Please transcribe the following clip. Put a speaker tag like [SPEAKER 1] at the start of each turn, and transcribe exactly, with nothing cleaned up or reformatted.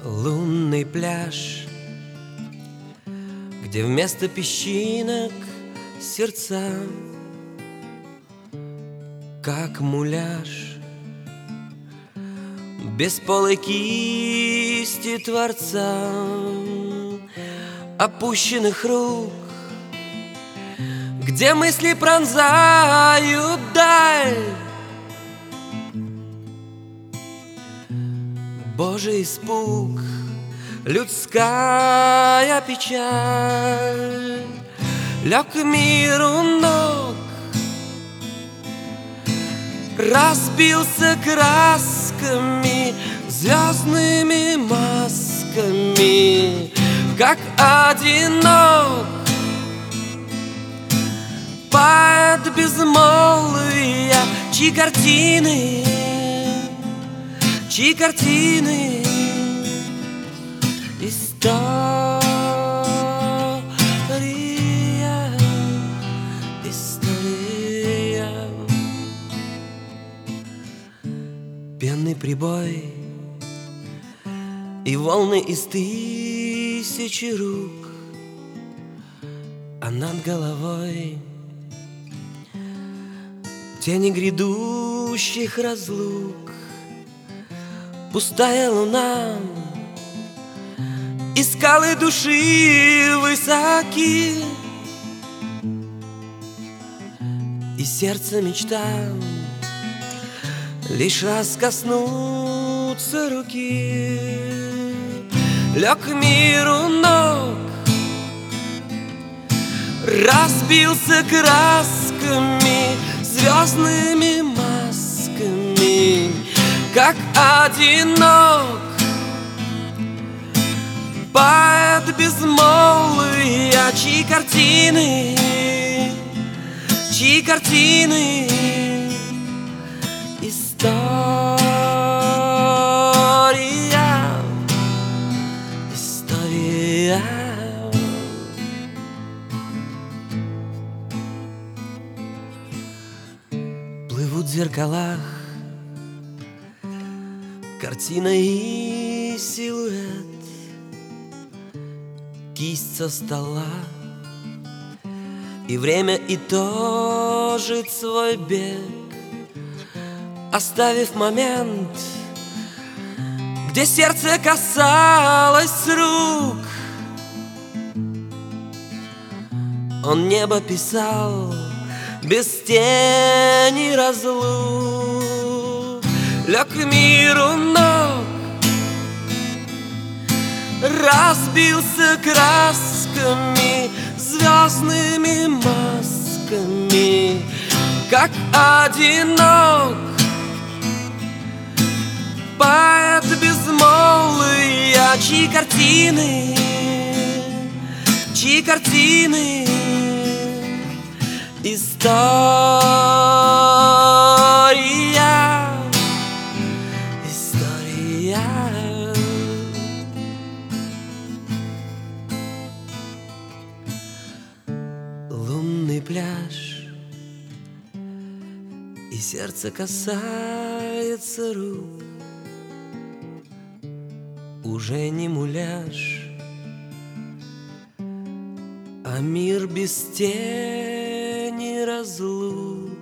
[SPEAKER 1] Лунный пляж, где вместо песчинок сердца, как муляж бесполой кисти Творца, опущенных рук, где мысли пронзают даль. Божий испуг, людская печаль лег миру ног, разбился красками, звездными масками, как одинок поэт безмолвия, чьи картины, чьи картины история, история. Пенный прибой и волны из тысячи рук, а над головой тени грядущих разлук. Пустая луна и скалы души высоки, и сердце мечта лишь раз коснуться руки. Лег миру ног, разбился красками, звездными масками, как одинок поэт безмолвия, чьи картины, чьи картины история, история. Плывут в зеркалах картина и силуэт, кисть со стола, и время итожит свой бег, оставив момент, где сердце касалось рук. Он небо писал без тени разлук. Лег миру ног, разбился красками, звездными масками, как одинок поэт безмолвия, чьи картины, чьи картины история, история. Лунный пляж, и сердце касается рук, уже не муляж, а мир без тени разлук.